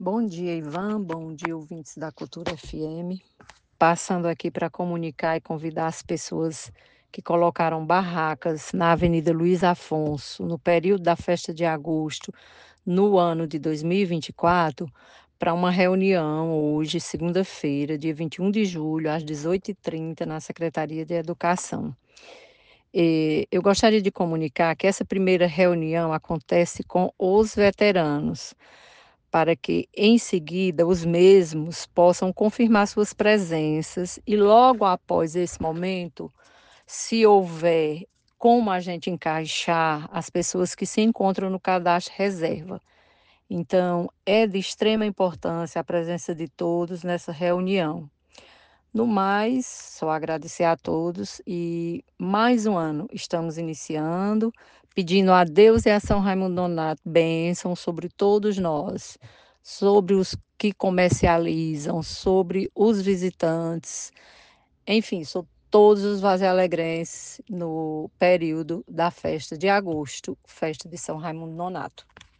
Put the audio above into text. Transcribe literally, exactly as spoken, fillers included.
Bom dia, Ivan. Bom dia, ouvintes da Cultura F M. Passando aqui para comunicar e convidar as pessoas que colocaram barracas na Avenida Luiz Afonso, no período da festa de agosto, no ano de dois mil e vinte e quatro, para uma reunião hoje, segunda-feira, dia vinte e um de julho, às dezoito e trinta, na Secretaria de Educação. Eh, eu gostaria de comunicar que essa primeira reunião acontece com os veteranos, para que, em seguida, os mesmos possam confirmar suas presenças e, logo após esse momento, se houver como a gente encaixar as pessoas que se encontram no cadastro reserva. Então, é de extrema importância a presença de todos nessa reunião. No mais, só agradecer a todos e mais um ano estamos iniciando, pedindo a Deus e a São Raimundo Nonato bênção sobre todos nós, sobre os que comercializam, sobre os visitantes, enfim, sobre todos os vazialegrenses no período da festa de agosto, festa de São Raimundo Nonato.